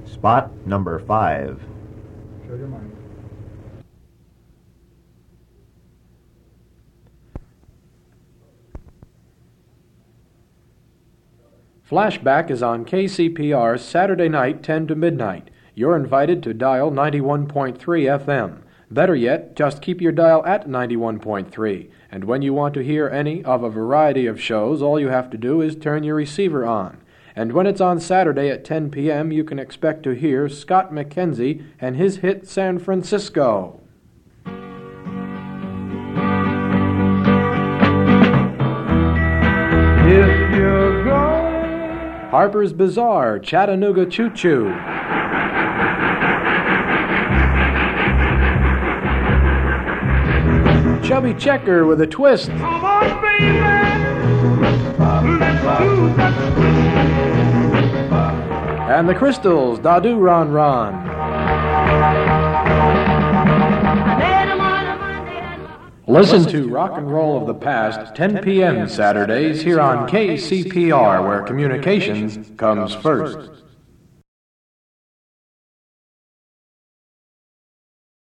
Spot number 5. Show your mind. Flashback is on KCPR Saturday night 10 to midnight. You're invited to dial 91.3 FM. Better yet, just keep your dial at 91.3. And when you want to hear any of a variety of shows, all you have to do is turn your receiver on. And when it's on Saturday at 10 p.m., you can expect to hear Scott McKenzie and his hit San Francisco. If you're going, Harper's Bazaar, Chattanooga Choo Choo. Chubby Checker with a twist. come on, baby. Let's do that. And the Crystals, Dadu Ron Ron. Listen to Rock and Roll of the Past, 10 p.m. Saturdays here on KCPR, where communications comes first.